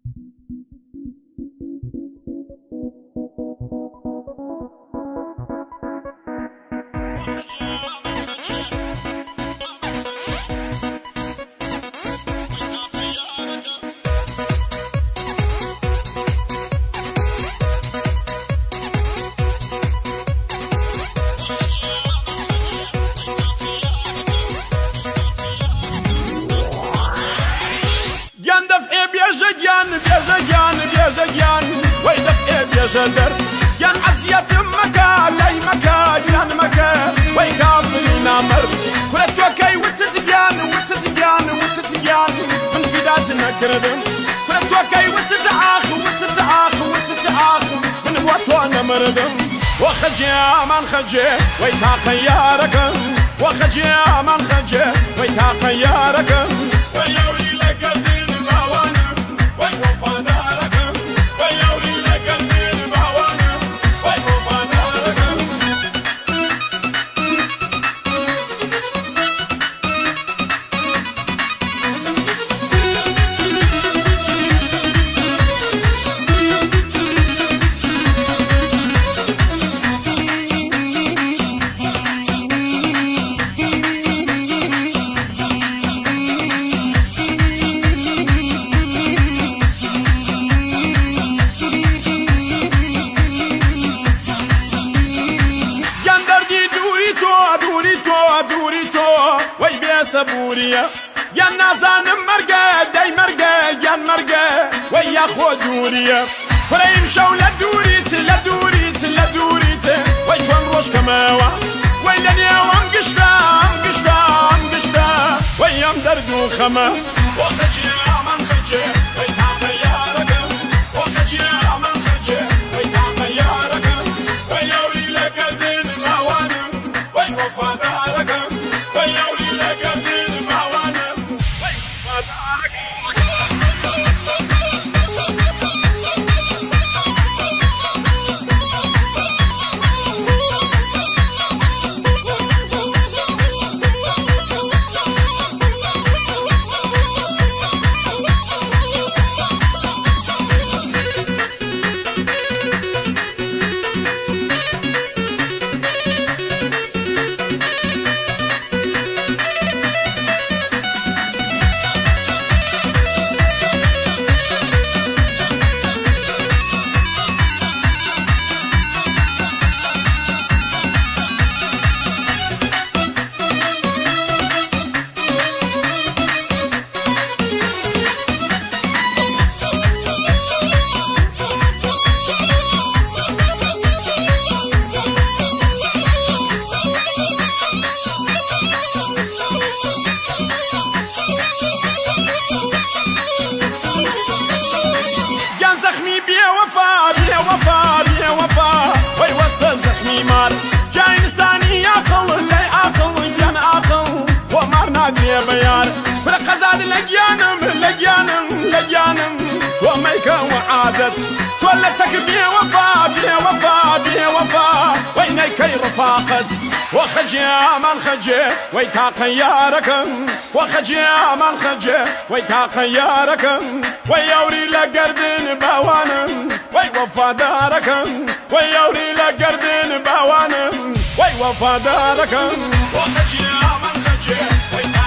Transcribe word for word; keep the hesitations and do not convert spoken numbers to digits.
جدر ين عزيت مكا لاي مكا ين مكا ويكافي نامر كل توكي وتتجان وتتجان وتتجان من فدات نكردم كل توكي وتتعاخ وتتعاخ وتتعاخ من وطن مردم وخجي من خجي ويتاق يارك وخجي من خجي ويتاق يارك ويوري لك الدين باوانا ويوفى دارك ويوري لك الدين باوانا ويوفى دارك سبوريا يا نازان مرقة داي مرقة يا مرقة ويا خو دوريا فريم شو لدوريت لدوريت لدوريت ويشون روش كماوا ويلني وام قشتا ام قشتا ام قشتا ويام دردو خما وخجي من خجي ويتعطى يارك وخجي من خجي ويتعطى يارك ويوري لك الدين باوانا ويوفى دارك ويوري لك الدين باوانا ويوفى دارك زخمي مار جاي نساني عقل لا عقل جان عقل ومرنا يا بيار فرقزاد لجانم لجانم لجانم وميك وعادت تولتك بي وفا بي وفا بي وفا وينك رفاقت وخجي من خجي ويتاق يارك وخجي من خجي ويتاق يارك ويوري لقردين باوانا ويوفى دارك ويوري لقردين باوانا ويوفى دارك وخجي من خجي